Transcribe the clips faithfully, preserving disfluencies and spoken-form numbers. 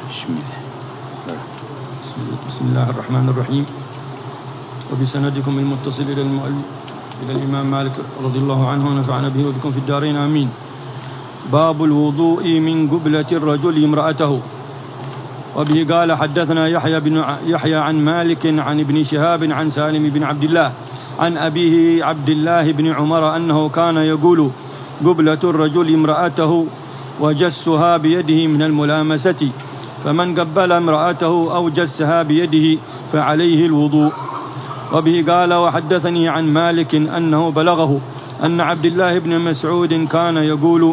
بسم الله. بسم الله الرحمن الرحيم. وبسندكم المتصل إلى المؤلف إلى الإمام مالك رضي الله عنه ونفعنا به وبكم في الدارين آمين. باب الوضوء من قبلة الرجل امرأته. وبه قال حدثنا يحيى بن يحيى عن مالك عن ابن شهاب عن سالم بن عبد الله عن أبيه عبد الله بن عمر أنه كان يقول قبلة الرجل امرأته وجسها بيده من الملامسة، فمن قبل امرأته أو جسها بيده فعليه الوضوء. وبه قال وحدثني عن مالك أنه بلغه أن عبد الله بن مسعود كان يقول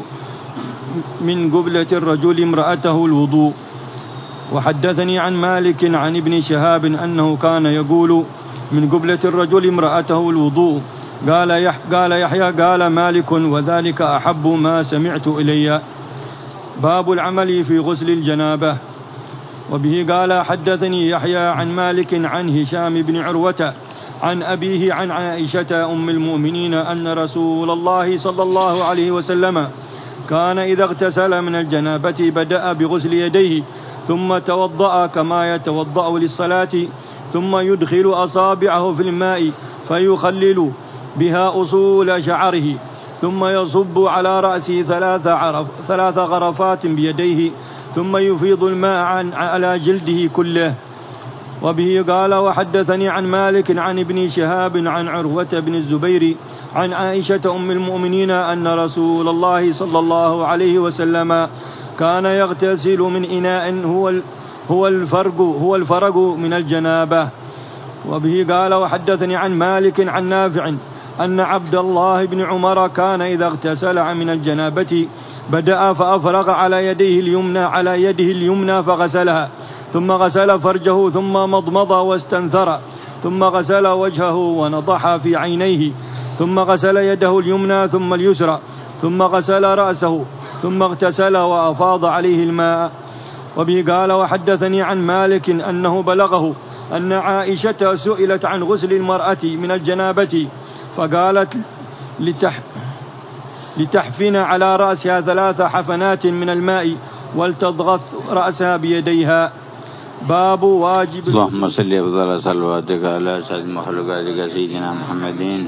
من قبلة الرجل امرأته الوضوء. وحدثني عن مالك عن ابن شهاب أنه كان يقول من قبلة الرجل امرأته الوضوء. قال يح قال يحيى قال مالك وذلك أحب ما سمعت إلي. باب العمل في غسل الجنابة. وبه قال حدثني يحيى عن مالك عن هشام بن عروة عن أبيه عن عائشة أم المؤمنين أن رسول الله صلى الله عليه وسلم كان إذا اغتسل من الجنابة بدأ بغسل يديه ثم توضأ كما يتوضأ للصلاة، ثم يدخل أصابعه في الماء فيخلل بها أصول شعره، ثم يصب على رأسه ثلاث, عرف ثلاث غرفات بيديه، ثم يفيض الماء على جلده كله. وبه قال وحدثني عن مالك عن ابن شهاب عن عروة بن الزبير عن عائشة أم المؤمنين أن رسول الله صلى الله عليه وسلم كان يغتسل من إناء هو هو الفرق هو الفرق من الجنابة. وبه قال وحدثني عن مالك عن نافع أن عبد الله بن عمر كان إذا اغتسل من الجنابة بدأ فأفرغ على يديه اليمنى على يده اليمنى فغسلها، ثم غسل فرجه، ثم مضمض واستنثر، ثم غسل وجهه ونضح في عينيه، ثم غسل يده اليمنى ثم اليسرى، ثم غسل رأسه، ثم اغتسل وأفاض عليه الماء. وبه قال وحدثني عن مالك أنه بلغه أن عائشة سئلت عن غسل المرأة من الجنابة فقالت لتح لتحفن على رأسها ثلاث حفنات من الماء ولتضغط رأسها بيديها. باب واجب. اللهم صل أفضل صلواتك على سيد مخلوقاتك سيدنا محمد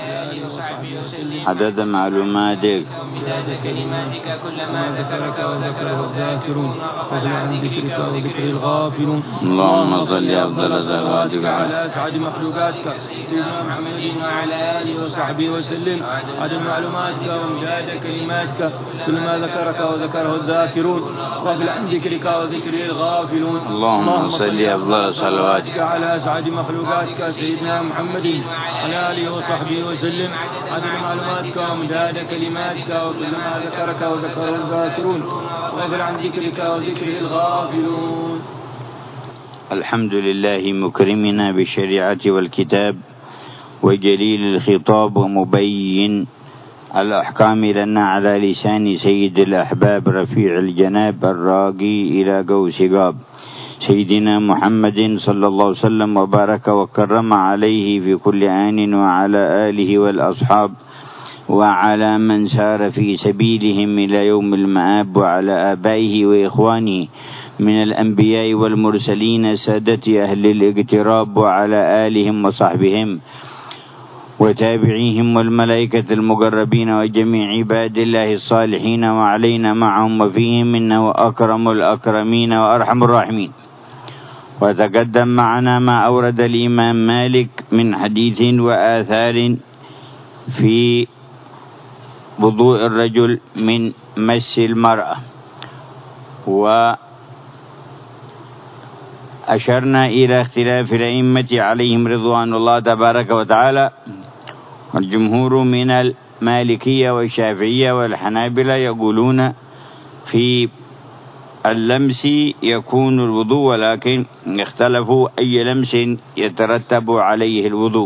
عدد معلوماتك ومداد كلماتك كلما ذكرك وذكره الذاكرون وفضل عن ذكرك وذكر الغافلون. اللهم صل أفضل صلواتك على أسعد مخلوقاتك سيدنا محمد وعلى آله وصحبه وسلم عدد معلوماتك ومداد كلماتك كلما ذكرك وذكره الذاكرون وفضل عن ذكرك وذكر الغافلون. اللهم صل أفضل صلواتك على أسعد مخلوقاتك سيدنا محمد وعلى آله وصحبه وسلم عدد معلوماتك ومداد كلماتك وكلما ذكرك وذكره الذاكرون وغفر عن ذكرك وذكر الغافلون. الحمد لله مكرمنا بالشريعة والكتاب وجليل الخطاب ومبين الأحكام لنا على لسان سيد الأحباب رفيع الجناب الراقي إلى قوس قاب سيدنا محمد صلى الله عليه وسلم وبارك وكرم عليه في كل آن وعلى آله والأصحاب وعلى من سار في سبيلهم إلى يوم المآب وعلى آبائه وإخوانه من الأنبياء والمرسلين سادة أهل الاقتراب وعلى آلهم وصحبهم وتابعيهم والملائكة المقربين وجميع عباد الله الصالحين وعلينا معهم وفيهم إنه أكرم الأكرمين وأرحم الراحمين. وتقدم معنا ما أورد الإمام مالك من حديث وآثار في وضوء الرجل من مس المرأة، وأشرنا إلى اختلاف الأئمة عليهم رضوان الله تبارك وتعالى، والجمهور من المالكية والشافعية والحنابلة يقولون في اللمس يكون الوضوء، ولكن اختلفوا أي لمس يترتب عليه الوضوء.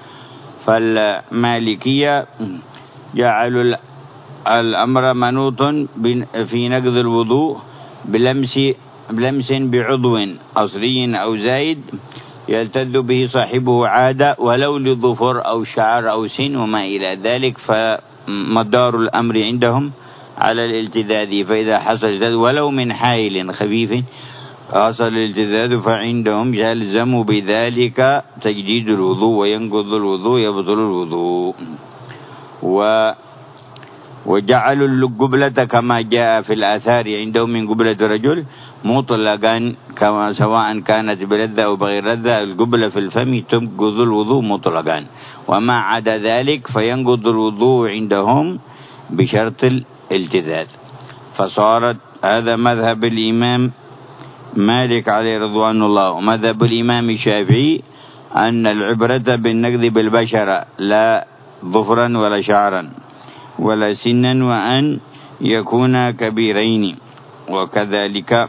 فالمالكية جعلوا الأمر منوط في نقض الوضوء بلمس بلمس بعضو أصلي أو زايد يلتذ به صاحبه عادة ولو لظفر أو شعر أو سن وما إلى ذلك، فمدار الأمر عندهم على الالتذاذ. فإذا حصل ولو من حائل خفيف حصل الالتذاذ فعندهم يلزم بذلك تجديد الوضوء، وينقض الوضوء يبطل الوضوء. و وجعلوا القبلة كما جاء في الآثار عندهم من قبلة الرجل مطلقا، كما سواء كانت بلذة أو بغير لذة، القبلة في الفم تنقض الوضوء مطلقا، وما عدا ذلك فينقض الوضوء عندهم بشرط الالتذاذ. فصارت هذا مذهب الإمام مالك عليه رضوان الله، ومذهب الإمام الشافعي أن العبرة بالنقض بالبشرة لا ظفرا ولا شعرا ولا سنا، وأن يكون كبيرين. وكذلك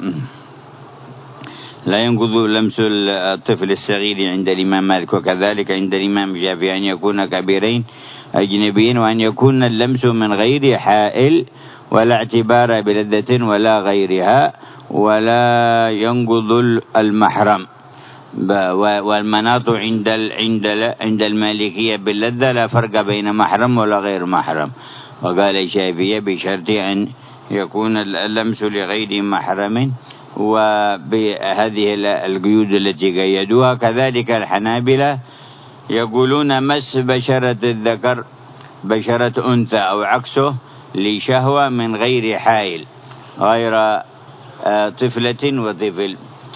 لا ينقض لمس الطفل الصغير عند الإمام مالك، وكذلك عند الإمام الشافعي أن يكون كبيرين أجنبيين، وأن يكون اللمس من غير حائل ولا اعتبار بلذة ولا غيرها، ولا ينقض المحرم. والمناط عند عند عند المالكية باللذة لا فرق بين محرم ولا غير محرم. وقال الشافعي بشرط أن يكون اللمس لغير محرم، وبهذه القيود التي قيدوها. كذلك الحنابلة يقولون مس بشرة الذكر بشرة أنثى أو عكسه لشهوة من غير حائل، غير طفلة وطفل،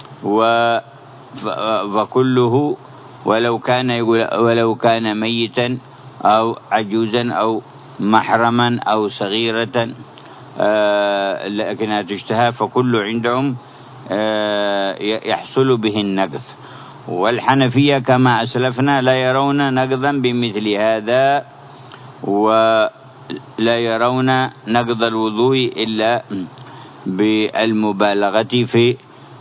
وكله ولو كان يقول ولو كان ميتا أو عجوزا أو محرما أو صغيرة لكنها تشتهى، فكل عندهم يحصل به النقض. والحنفية كما أسلفنا لا يرون نقضا بمثل هذا، ولا يرون نقض الوضوء إلا بالمبالغة في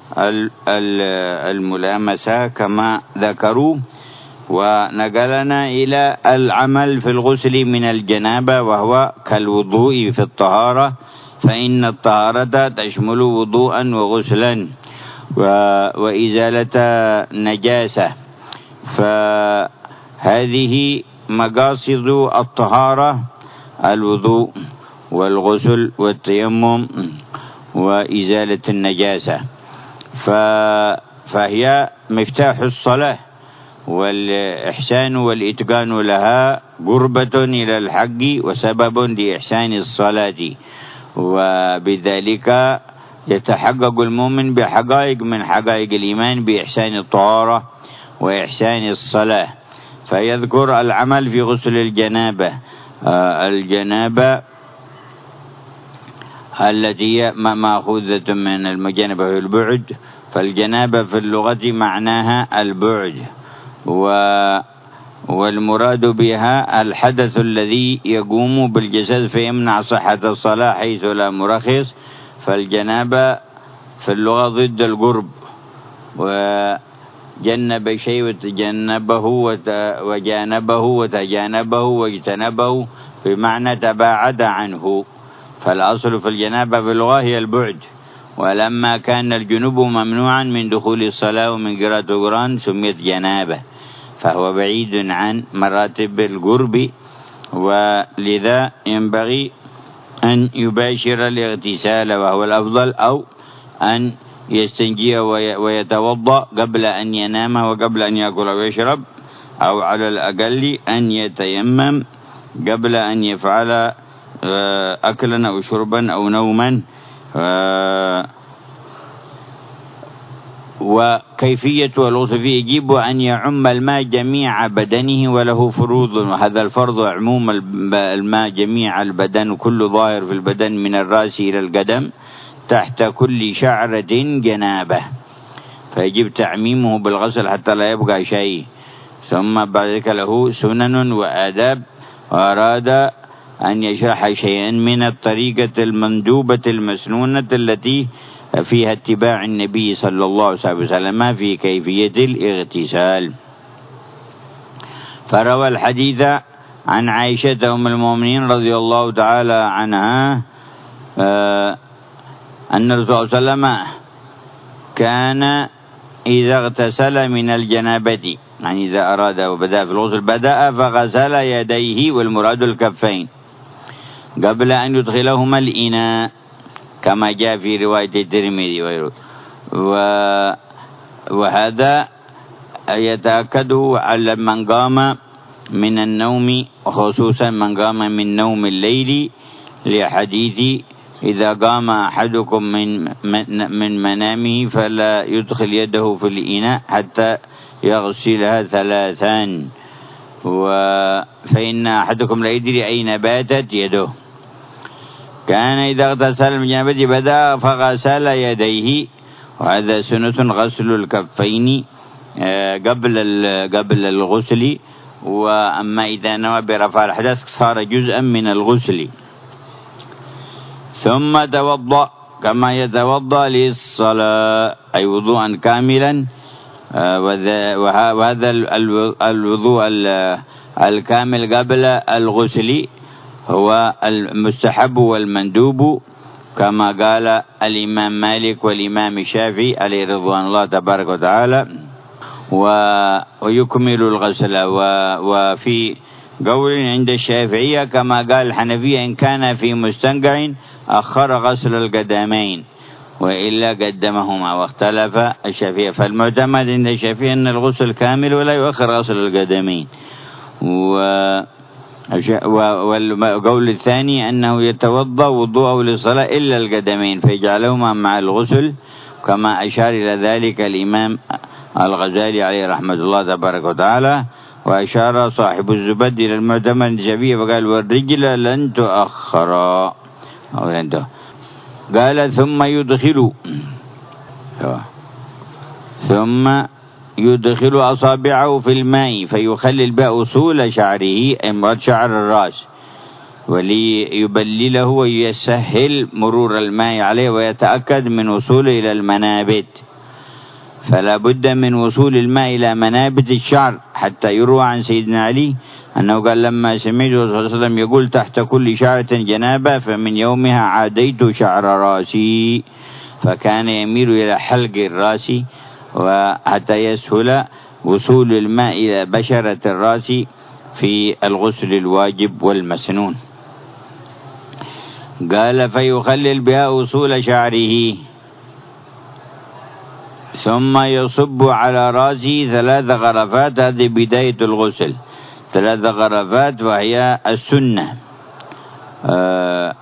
الملامسة كما ذكروا. ونقلنا إلى العمل في الغسل من الجنابة، وهو كالوضوء في الطهارة، فإن الطهارة تشمل وضوءا وغسلا وإزالة نجاسة. فهذه مقاصد الطهارة: الوضوء والغسل والتيمم وإزالة النجاسة. فهي مفتاح الصلاة، والإحسان والإتقان لها قربة إلى الحق وسبب لإحسان الصلاة، وبذلك يتحقق المؤمن بحقائق من حقائق الإيمان بإحسان الطهارة وإحسان الصلاة. فيذكر العمل في غسل الجنابة، الجنابة التي مأخوذة من المجانبة في البعد، فالجنابة في اللغة معناها البعد، والمراد بها الحدث الذي يقوم بالجسد فيمنع صحة الصلاة حيث لا مرخص. فالجنابة في اللغة ضد القرب، وجنب شيء وتجنبه وجانبه وتجانبه واجتنبه بمعنى تباعد عنه. فالأصل في الجنابة في اللغة هي البعد، ولما كان الجنوب ممنوعا من دخول الصلاة ومن قراءة القرآن سميت جنابة، فهو بعيد عن مراتب القرب، ولذا ينبغي أن يباشر الاغتسال وهو الأفضل، أو أن يستنجي ويتوضأ قبل أن ينام وقبل أن يأكل ويشرب، أو على الأقل أن يتيمم قبل أن يفعل أكلا أو شربا أو نوما. وكيفية الغسل فيه يجب أن يعم الماء جميع بدنه وله فروض، وهذا الفرض عموم الماء جميع البدن، كل ظاهر في البدن من الرأس إلى القدم تحت كل شعرة جنابة، فيجب تعميمه بالغسل حتى لا يبقى شيء. ثم بعد ذلك له سنن وآداب، وأراد أن يشرح شيئا من الطريقة المندوبة المسنونة التي فيها اتباع النبي صلى الله عليه وسلم في كيفية الاغتسال. فروى الحديث عن عائشة أم المؤمنين رضي الله تعالى عنها أن الرسول صلى الله عليه وسلم كان إذا اغتسل من الجنابة، يعني إذا أراد وبدأ في الغسل بدأ فغسل يديه، والمراد الكفين، قبل أن يدخلهما الإناء كما جاء في رواية الترمذي وغيره. وهذا يتأكد على من قام من النوم، خصوصا من قام من نوم الليل، لحديث إذا قام أحدكم من من منامه فلا يدخل يده في الإناء حتى يغسلها ثلاثا، فإن أحدكم لا يدري أين باتت يده. كان إذا اغتسل من جنابته بدأ فغسل يديه، وهذا سنة غسل الكفين قبل قبل الغسل، وأما إذا نوى برفع الحدث صار جزءا من الغسل. ثم توضأ كما يتوضأ للصلاة، أي وضوءا كاملا. وهذا الوضوء الكامل قبل الغسل هو المستحب والمندوب، كما قال الإمام مالك والإمام الشافعي عليه رضوان الله تبارك وتعالى. ويكمل الغسل. وفي قول عند الشافعية كما قال الحنفية إن كان في مستنقع أخر غسل القدمين وإلا قدمهما، واختلف الشافعية. فالمعتمد عند الشافعية أن الغسل كامل ولا يؤخر غسل القدمين. والقول الثاني أنه يتوضأ وضوءه للصلاة إلا القدمين فيجعلهما مع الغسل، كما أشار إلى ذلك الإمام الغزالي عليه رحمة الله تبارك وتعالى. وأشار صاحب الزبد إلى المعتمد الشافعي فقال والرجل لن تؤخر، قال ثم يدخل ثم يدخل أصابعه في الماء فيخلل بها أصول شعره، أي شعر الرأس، وليبلله ويسهل مرور الماء عليه ويتأكد من وصوله إلى المنابت. فلا بد من وصول الماء إلى منابت الشعر، حتى يروى عن سيدنا علي أنه قال لما سمعت صلى الله عليه وسلم يقول تحت كل شعرة جنابة فمن يومها عاديت شعر راسي، فكان يميل إلى حلق الراس وحتى يسهل وصول الماء إلى بشرة الراس في الغسل الواجب والمسنون. قال فيخلل بها أصول شعره ثم يصب على راسه ثلاث غرفات. هذه بداية الغسل، ثلاث غرفات وهي السنة. آه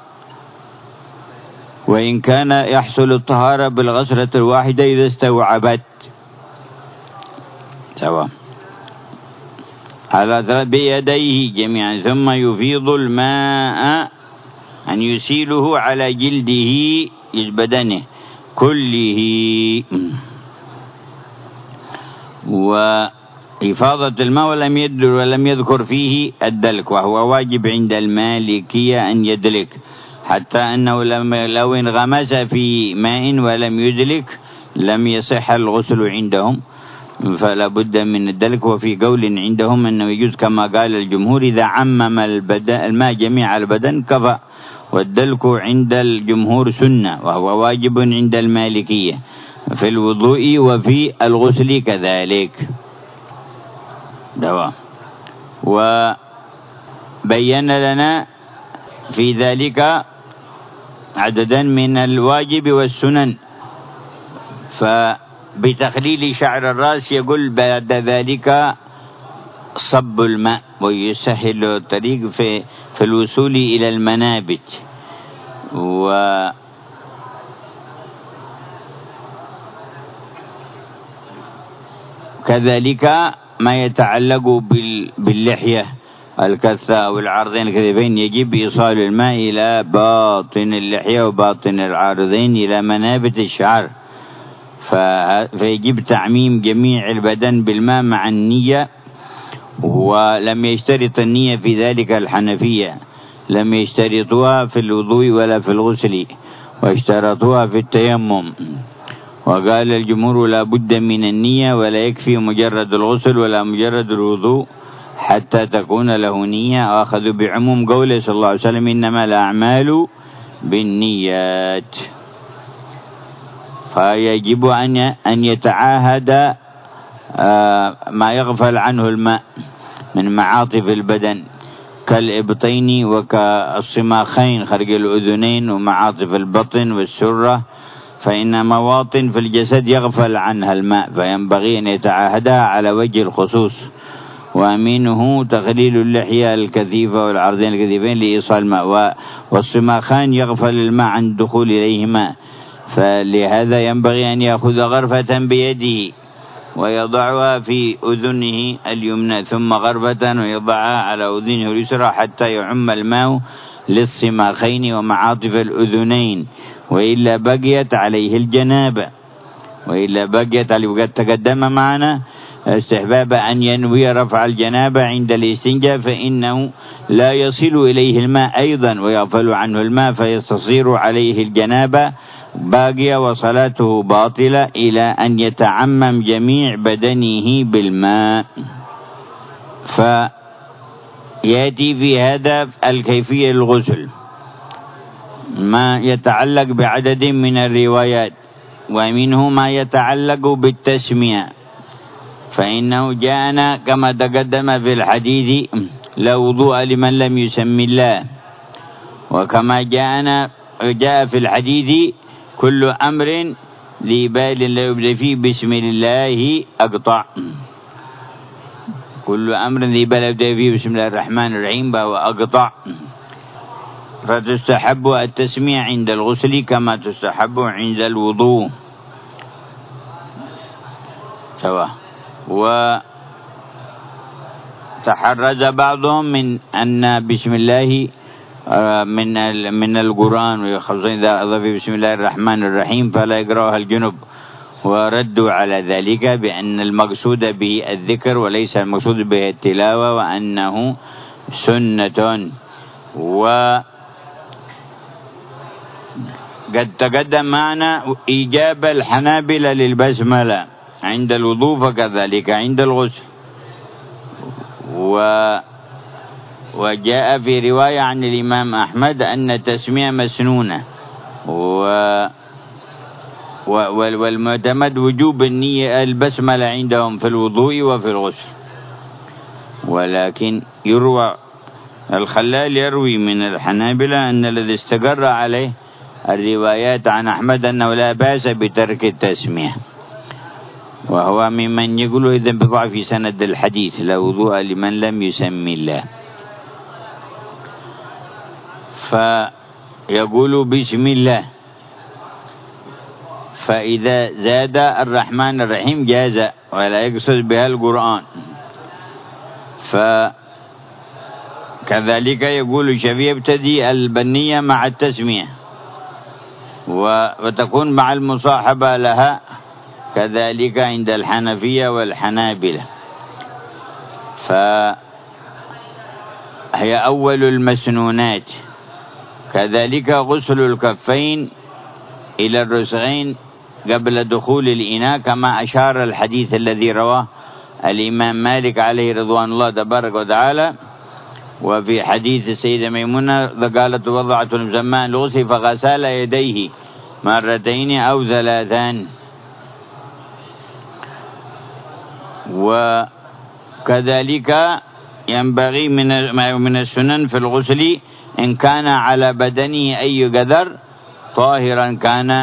وإن كان يحصل الطهارة بالغسلة الواحدة إذا استوعبت سواء على ثلاث بيديه جميعا، ثم يفيض الماء أن يسيله على جلده بدنه كله. وإفاضة الماء ولم يدل ولم يذكر فيه الدلك، وهو واجب عند المالكية أن يدلك، حتى أنه لو انغمس في ماء ولم يدلك لم يصح الغسل عندهم، فلا بد من الدلك. وفي قول عندهم أنه يجوز كما قال الجمهور إذا عمم الماء جميع البدن كفى، والدلك عند الجمهور سنة وهو واجب عند المالكية في الوضوء وفي الغسل كذلك. دواء. وبين لنا في ذلك عددا من الواجب والسنن. فبتخليل شعر الرأس يقول بعد ذلك صب الماء ويسهل الطريق في, في الوصول إلى المنابت. و كذلك ما يتعلق باللحية الكثة أو العارضين الكثيفين يجب إيصال الماء إلى باطن اللحية وباطن العارضين إلى منابت الشعر، فيجب تعميم جميع البدن بالماء مع النية. ولم يشترط النية في ذلك الحنفية، لم يشترطوها في الوضوء ولا في الغسل، واشترطوها في التيمم. وقال الجمهور لا بد من النية، ولا يكفي مجرد الغسل ولا مجرد الوضوء حتى تكون له نية. أخذوا بعموم قوله صلى الله عليه وسلم إنما الأعمال بالنيات. فيجب أن يتعاهد ما يغفل عنه الماء من معاطف البدن كالإبطين وكالصماخين خرج الأذنين ومعاطف البطن والسرة فإن مواطن في الجسد يغفل عنها الماء فينبغي أن يتعاهدها على وجه الخصوص، ومنه تقليل اللحية الكثيفة والعرضين الكثيفين لإيصال الماء، والصماخان يغفل الماء عن الدخول إليهما، فلهذا ينبغي أن يأخذ غرفة بيده ويضعها في أذنه اليمنى ثم غرفة ويضعها على أذنه اليسرى حتى يعم الماء للصماخين ومعاطف الأذنين، وإلا بقيت عليه الجنابة وإلا بقيت عليه. وقد تقدم معنا استحباب أن ينوي رفع الجنابة عند الاستنجاء، فإنه لا يصل إليه الماء أيضا ويغفل عنه الماء فيستصير عليه الجنابة باقية وصلاته باطلة إلى أن يتعمم جميع بدنه بالماء. فيأتي في هذا الكيفية الغسل ما يتعلق بعدد من الروايات، ومنه ما يتعلق بالتسمية، فإنه جاءنا كما تقدم في الحديث لا وضوء لمن لم يسمي الله، وكما جاءنا جاء في الحديث كل أمر ذي بال لا يبدأ فيه بسم الله أقطع، كل أمر ذي بال لا يبدأ فيه بسم الله الرحمن الرحيم فهو أقطع. فتستحب التسمية عند الغسل كما تستحب عند الوضوء سواء. وتحرز بعضهم من أن بسم الله من من القرآن، وخصوصا إذا أضاف بسم الله الرحمن الرحيم فلا يقرأها الجنب، وردوا على ذلك بأن المقصود به الذكر وليس المقصود به التلاوة، وأنه سنة. وقد تقدم معنا إيجاب الحنابلة للبسملة عند الوضوء فكذلك عند الغسل. و وجاء في رواية عن الإمام أحمد أن التسمية مسنونة، و والمعتمد وجوب النية البسملة عندهم في الوضوء وفي الغسل. ولكن يروى الخلال يروي من الحنابلة أن الذي استقر عليه الروايات عن أحمد أنه لا بأس بترك التسمية، وهو ممن يقول إذن بضعف سند الحديث لا وضوء لمن لم يسمي الله. فيقول بسم الله، فإذا زاد الرحمن الرحيم جاز ولا يقصد بها القرآن. فكذلك يقول الشافعي يبتدي البنية مع التسمية وتكون مع المصاحبة لها، كذلك عند الحنفية والحنابلة. فهي أول المسنونات. كذلك غسل الكفين إلى الرسغين قبل دخول الإناء كما أشار الحديث الذي رواه الإمام مالك عليه رضوان الله تبارك وتعالى. وفي حديث السيدة ميمونة قالت وضعت زمان الغسل فغسل يديه مرتين أو ثلاثان. وكذلك ينبغي من من السنن في الغسل إن كان على بدنه أي قدر طاهرا كان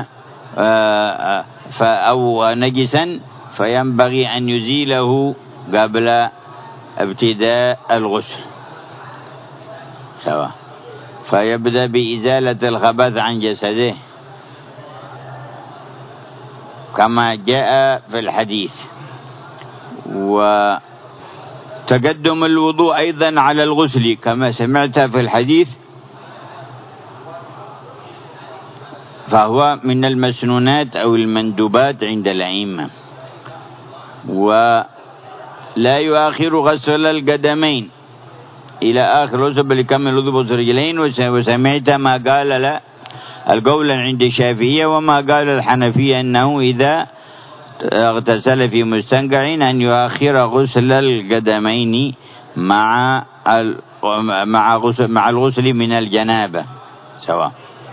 أو نجسا فينبغي أن يزيله قبل ابتداء الغسل سواء، فيبدأ بإزالة الخبث عن جسده كما جاء في الحديث. وتقدم الوضوء أيضا على الغسل كما سمعت في الحديث، فهو من المسنونات أو المندوبات عند الأئمة. ولا يؤخر غسل القدمين إلى آخر غسل بل يكمل الوضوء بالرجلين. وسمعت ما قال لا القول عند الشافعية وما قال الحنفية أنه إذا اغتسل في مستنقع أن يؤخر غسل القدمين مع مع غسل مع الغسل من الجنابة سواء.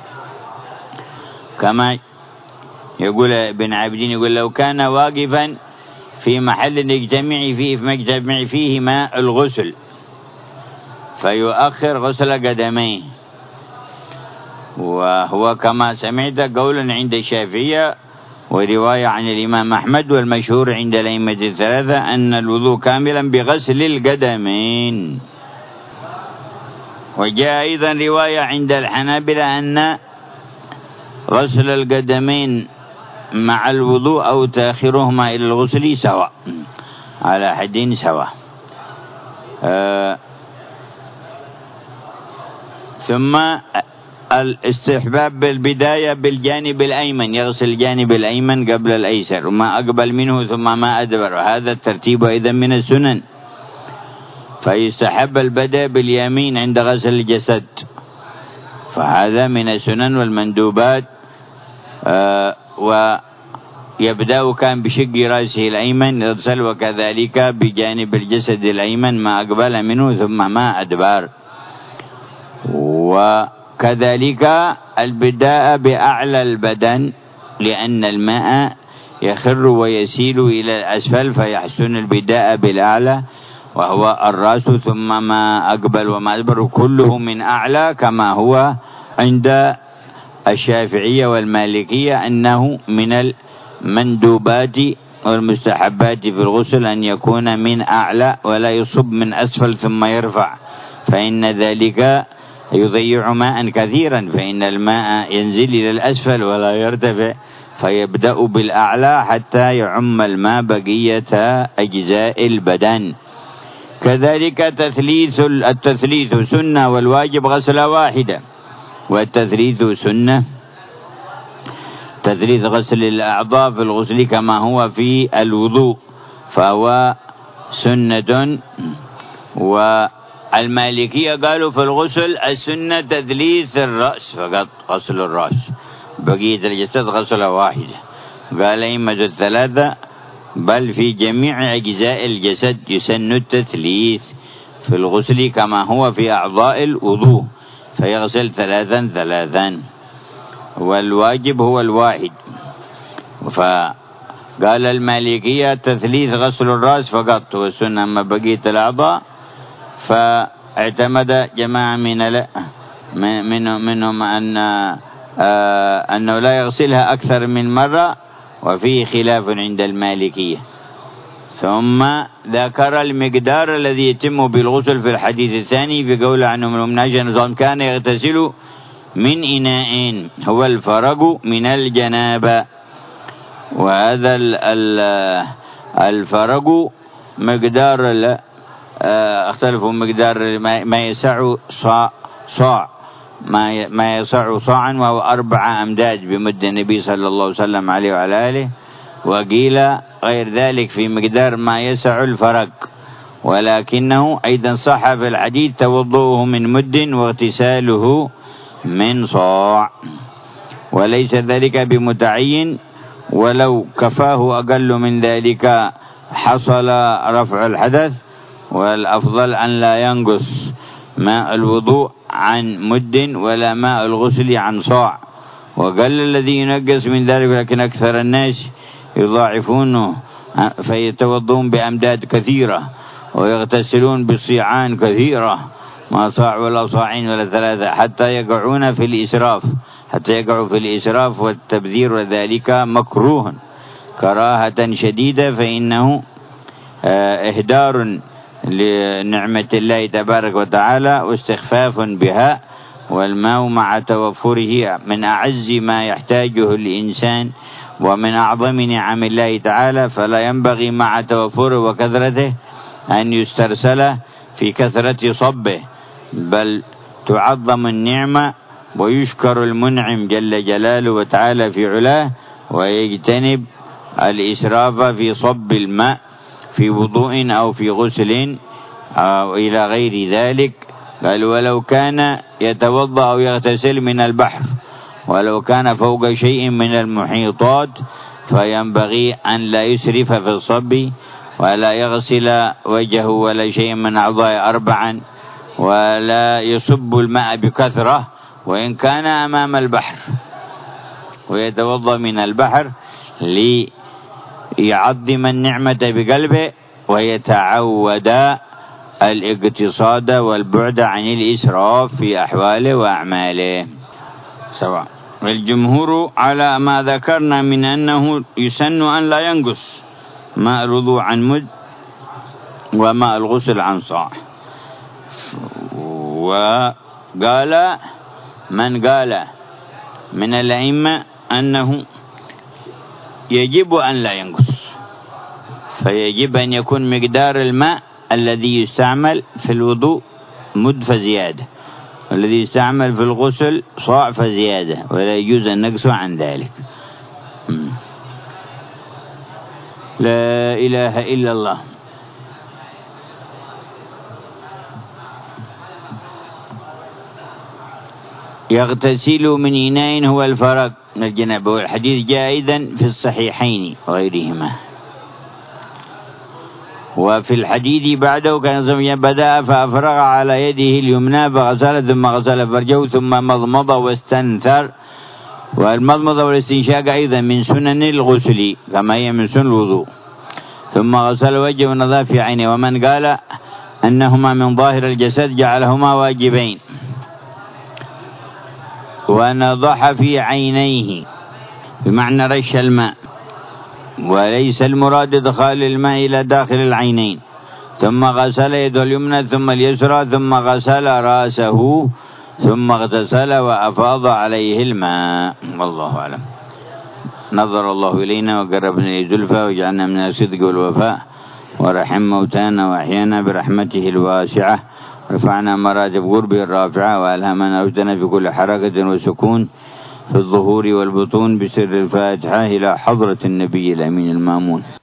كما يقول ابن عابدين يقول لو كان واقفا في محل يجتمع فيه في مجتمع فيه ماء الغسل فيؤخر غسل قدميه. وهو كما سمعت قولا عند الشافعية ورواية عن الإمام أحمد، والمشهور عند الأئمة الثلاثة أن الوضوء كاملا بغسل القدمين. وجاء أيضا رواية عند الحنابلة أن غسل القدمين مع الوضوء أو تأخيرهما إلى الغسل سواء، على حد سواء. آه ثم الاستحباب بالبداية بالجانب الأيمن، يغسل الجانب الأيمن قبل الأيسر، وما أقبل منه ثم ما أدبر، هذا الترتيب أيضا من السنن. فيستحب البدء باليمين عند غسل الجسد، فهذا من السنن والمندوبات. آه ويبدأ كان بشق رأسه الأيمن يغسل، وكذلك بجانب الجسد الأيمن ما أقبل منه ثم ما أدبر. وكذلك البداء بأعلى البدن، لأن الماء يخر ويسيل إلى الأسفل، فيحسن البداء بالأعلى وهو الرأس، ثم ما أقبل وما أدبر كله من أعلى، كما هو عند الشافعية والمالكية أنه من المندوبات والمستحبات في الغسل أن يكون من أعلى ولا يصب من أسفل ثم يرفع، فإن ذلك يضيع ماء كثيرا، فإن الماء ينزل إلى الأسفل ولا يرتفع، فيبدأ بالأعلى حتى يعم الماء بقية أجزاء البدن. كذلك تثليث التثليث سنة، والواجب غسلة واحدة، والتثليث سنة. تثليث غسل الأعضاء في الغسل كما هو في الوضوء فهو سنة. والمالكية قالوا في الغسل السنة تثليث الرأس فقط، غسل الرأس، بقية الجسد غسلة واحدة. قال أئمة الثلاثة بل في جميع أجزاء الجسد يسن التثليث في الغسل كما هو في أعضاء الوضوء، فيغسل ثلاثا ثلاثا، والواجب هو الواحد. فقال المالكية تثليث غسل الرأس فقط والسنة أما بقية الأعضاء. فاعتمد جماعة من من منهم أن آه أنه لا يغسلها أكثر من مرة، وفيه خلاف عند المالكية. ثم ذكر المقدار الذي يتم بالغسل في الحديث الثاني في قول عنه من أجل كان يغتسل من إناء هو الفرق من الجنابة، وهذا الفرق مقدار اختلفوا مقدار ما يسع صاع صاع ما يسع صاعا، وهو أربع أمداد بمد النبي صلى الله عليه وسلم عليه وعلى آله، وقيل غير ذلك في مقدار ما يسع الفرق. ولكنه أيضا صح في الحديث توضؤه من مد واغتساله من صاع، وليس ذلك بمتعين، ولو كفاه أقل من ذلك حصل رفع الحدث، والأفضل أن لا ينقص ماء الوضوء عن مد ولا ماء الغسل عن صاع. وقال الذي ينقص من ذلك، لكن أكثر الناس يضاعفونه فيتوضون بأمداد كثيرة ويغتسلون بصيعان كثيرة، ما صاع ولا صاعين ولا ثلاثة، حتى يقعون في الإسراف حتى يقعوا في الإسراف والتبذير، وذلك مكروه كراهة شديدة، فإنه إهدار لنعمة الله تبارك وتعالى واستخفاف بها، والماء مع توفره من أعز ما يحتاجه الإنسان ومن أعظم نعم الله تعالى، فلا ينبغي مع توفره وكثرته أن يسترسل في كثرة صبه، بل تعظم النعمة ويشكر المنعم جل جلاله وتعالى في علاه، ويجتنب الإسراف في صب الماء في وضوء أو في غسل أو إلى غير ذلك. قال ولو كان يتوضأ أو يغتسل من البحر، ولو كان فوق شيء من المحيطات، فينبغي أن لا يسرف في الصب، ولا يغسل وجهه ولا شيء من أعضاء أربعا، ولا يصب الماء بكثرة وإن كان أمام البحر، ويتوضأ من البحر ليعظم النعمة بقلبه ويتعود الاقتصاد والبعد عن الإسراف في أحواله وأعماله. سواء. الجمهور على ما ذكرنا من أنه يسن أن لا ينقص ماء الوضوء عن مد وماء الغسل عن صاع. وقال من قال من الأئمة أنه يجب أن لا ينقص، فيجب أن يكون مقدار الماء الذي يستعمل في الوضوء مد فزيادة، والذي يستعمل في الغسل صاع فزيادة، ولا يجوز النقص عن ذلك. لا إله إلا الله. يغتسل من إناء هو الفرق من الجنابة، والحديث جاء أيضا في الصحيحين وغيرهما. وفي الحديث بعده كان بدأ فأفرغ على يده اليمنى فغسل ثم غسل فرجه ثم مضمض واستنثر. والمضمضة والاستنشاق أيضا من سنن الغسل كما هي من سنن الوضوء. ثم غسل وجهه ونظر في عينه. ومن قال أنهما من ظاهر الجسد جعلهما واجبين ونضح في عينيه بمعنى رش الماء، وليس المراد إدخال الماء إلى داخل العينين. ثم غسل يده اليمنى ثم اليسرى ثم غسل رأسه ثم اغتسل وأفاض عليه الماء. والله أعلم. نظر الله إلينا وقربنا إليه زلفى وجعلنا من الصدق والوفاء، ورحم موتانا وأحيانا برحمته الواسعة، رفعنا مراتب قربه الرافعة، وألهمنا رشدنا في كل حركة وسكون في الظهور والبطون بسر الفاتحة إلى حضرة النبي الأمين المامون.